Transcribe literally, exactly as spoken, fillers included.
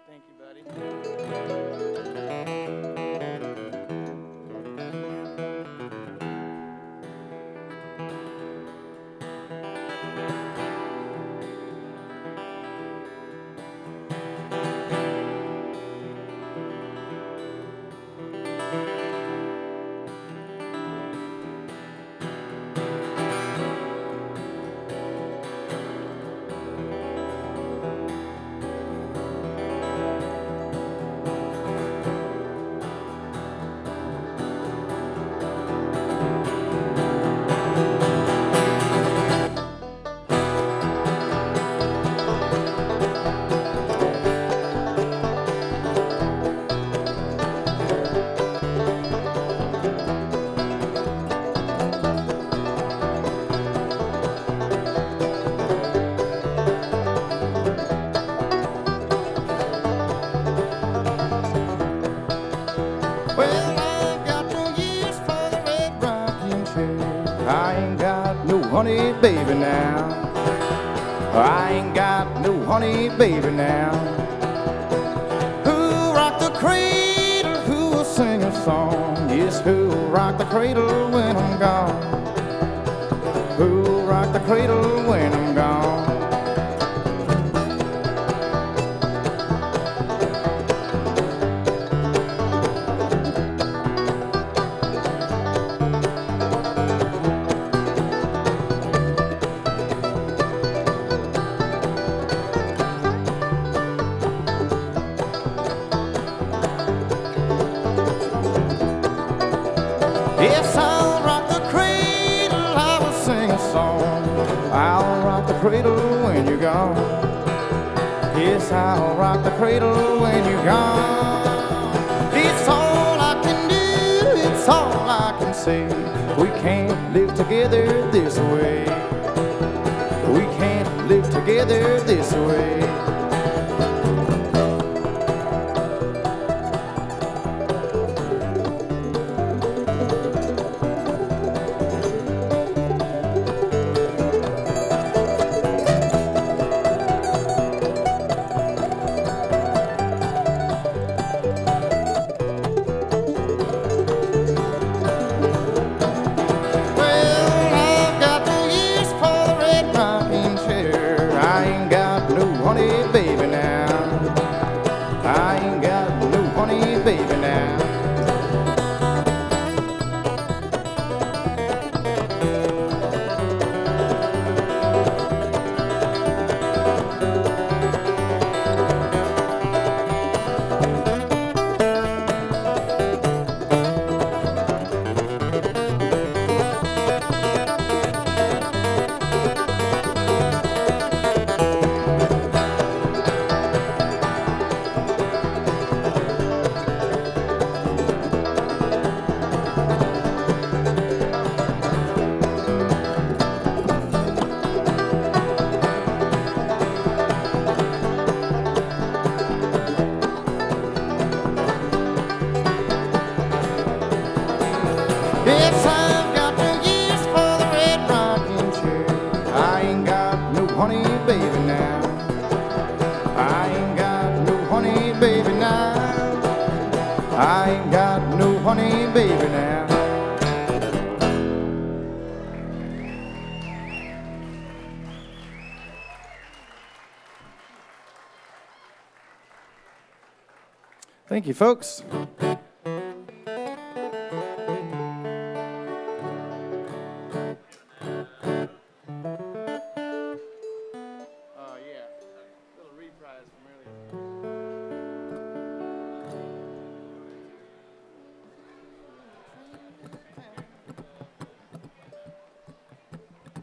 Thank you, buddy. Well, I got no use for the red rocking chair. I ain't got no honey, baby, now. I ain't got no honey, baby, now. Who rocked the cradle? Who will sing a song? Yes, who'll rock the cradle when I'm gone? Who'll rock the cradle when I'm gone? Yes, I'll rock the cradle, I will sing a song. I'll rock the cradle when you're gone. Yes, I'll rock the cradle when you're gone. It's all I can do, it's all I can say. We can't live together this way. We can't live together this way. Baby now, I ain't got no honey, baby now. Yes, I've got no use for the red rocking chair. I ain't got no honey, baby, now. I ain't got no honey, baby, now. I ain't got no honey, baby, now. Thank you, folks.